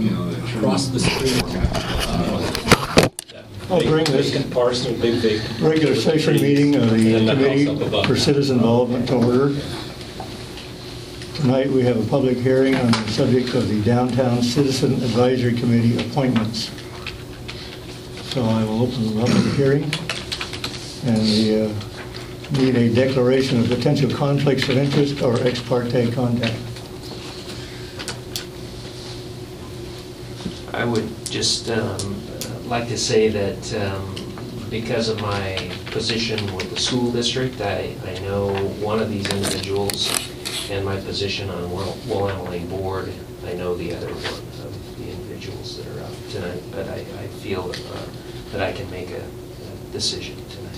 across the street. I'll bring this Vacant parcel, big vacant. regular session meeting of the And the house Committee up above. for Citizen Involvement to order. Tonight we have a public hearing on the subject of the Downtown Citizen Advisory Committee appointments. So I will open the public hearing, and we need a declaration of potential conflicts of interest or ex parte contact. I would just like to say that because of my position with the school district, I know one of these individuals, and my position on Will Emily Board, I know the other one of the individuals that are up tonight, but I feel that I can make a decision tonight.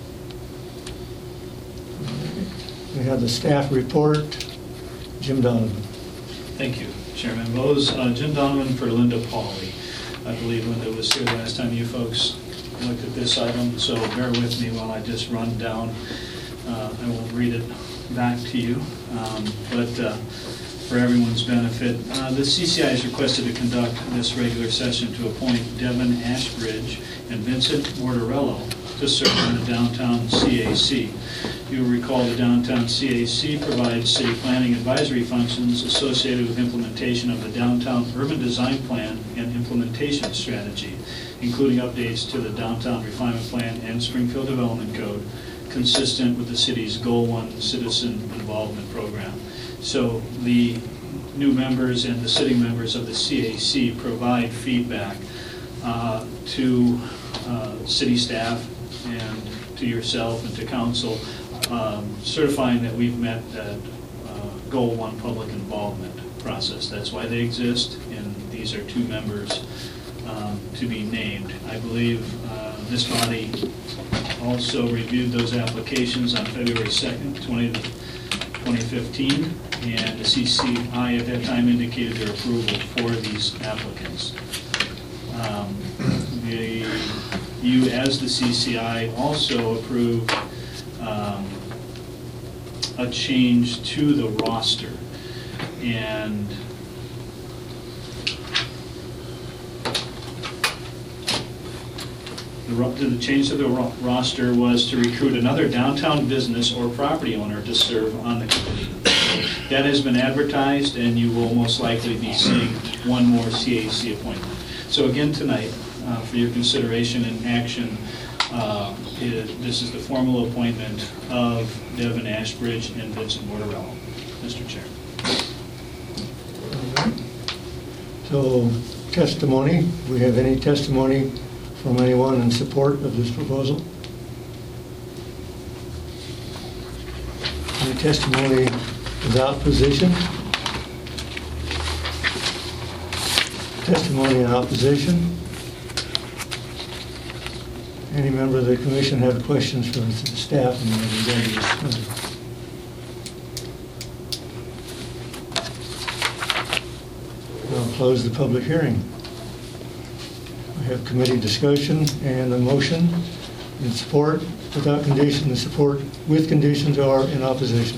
We have the staff report. Jim Donovan. Thank you, Chairman Bose. Jim Donovan for Linda Pauley. I believe Linda was here last time you folks looked at this item, so bear with me while I just run down. I won't read it back to you, but for everyone's benefit, the CCI is requested to conduct this regular session to appoint Devin Ashbridge and Vincent Mortarello to serve on the Downtown CAC. You'll recall the Downtown CAC provides city planning advisory functions associated with implementation of the Downtown Urban Design Plan and implementation strategy, including updates to the Downtown Refinement Plan and Springfield Development Code, consistent with the city's Goal 1 Citizen Involvement Program. So the new members and the sitting members of the CAC provide feedback to city staff and to yourself and to council, certifying that we've met that Goal 1 public involvement process. That's why they exist, and these are two members to be named. I believe this body also reviewed those applications on February 2nd, 2015, and the CCI at that time indicated their approval for these applicants. You, as the CCI, also approved a change to the roster, and the change to the roster was to recruit another downtown business or property owner to serve on the committee. That has been advertised, and you will most likely be seeing one more CAC appointment. So again tonight, for your consideration and action, this is the formal appointment of Devin Ashbridge and Vincent Mortarello. Mr. Chair. So, testimony. Do we have any testimony from anyone in support of this proposal? Any testimony without position? Testimony in opposition? Any member of the commission have questions for the staff and the executives? I'll close the public hearing. We have committee discussion and a motion in support, without condition, the support with conditions are in opposition.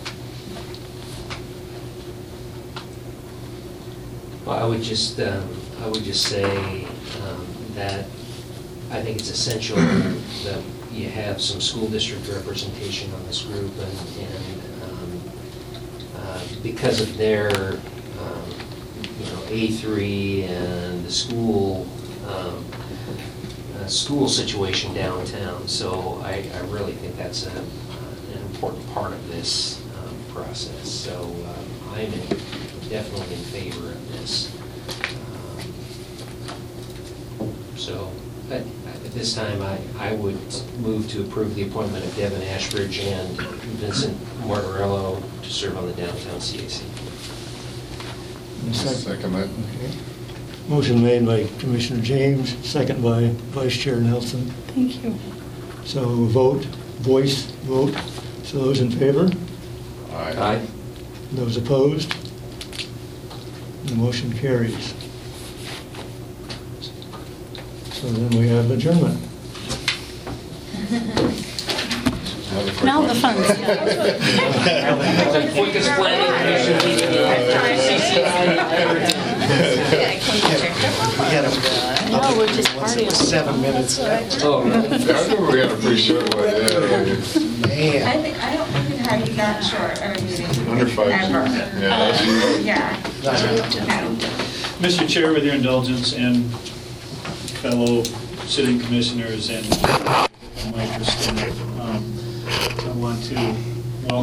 Well, I would just say that I think it's essential that you have some school district representation on this group, and because of their A3 and the school school situation downtown. So I really think that's an important part of this process. So I'm definitely in favor of this. So at this time, I would move to approve the appointment of Devin Ashbridge and Vincent Mortarello to serve on the Downtown CAC. Second that. Okay. Motion made by Commissioner James, second by Vice Chair Nelson. Thank you. So voice vote. So those in favor? Aye. Those opposed? The motion carries. So then we have adjournment. Now the fun stuff. The quickest planning commission meeting in CCI ever did. No, we're just partying. 7 minutes. Oh, really? I think we had a pretty short one, yeah. Man. I don't think it had that short of a meeting Under 5 ever. minutes. Yeah, that's usually. Yeah. No. Mr. Chair, with your indulgence and fellow sitting commissioners and Mike Christina, I want to